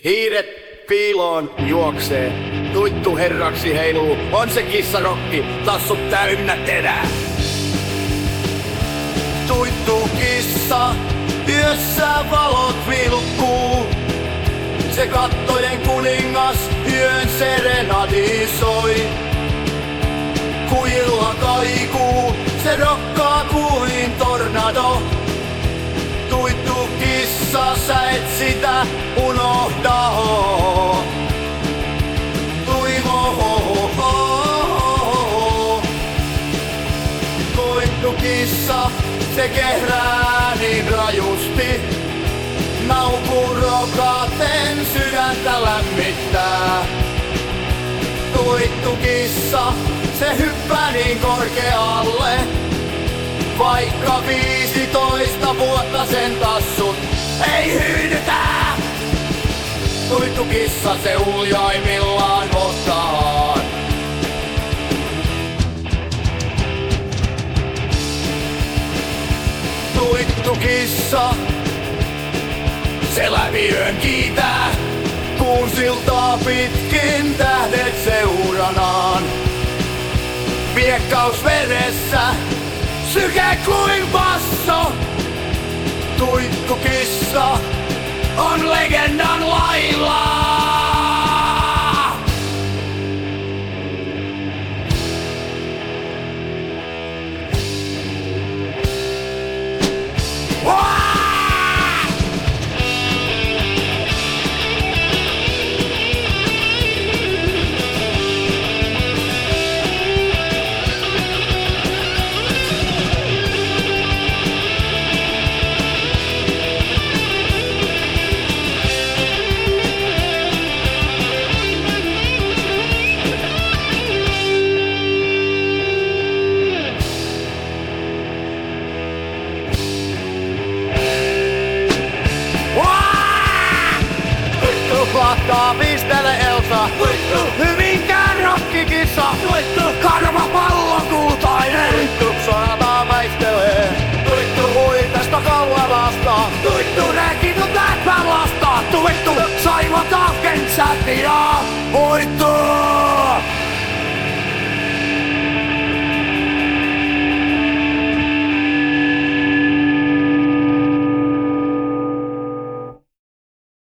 Hiiret piiloon juoksee, tuittu herraksi heiluu, on se kissarokki, tassut täynnä terää. Tuittu kissa, yössä valot vilkkuu, se kattojen kuningas yön serenadisoi. Kuilla kaikuu, se rokkaa kuin tornado. Tuittu kissa, sä et sitä unohda. Tuittu kissa, se kehrää niin rajusti. Naukurokaten sydäntä lämmittää. Tuittu kissa, se hyppää niin korkealle. Vaikka 15 vuotta sen tassut ei hyydytä. Tuittu kissa, se uljaimmillaan ottaa. Tuittu kissa, se läpi yön kiitää. Kuun siltaa pitkin tähdet seuranaan. Viekkaus veressä, syke kuin basso. Tuittu kissa on legendan lailla. Plakkaa, pistele Elsa. Hyvinkään rokkikissa.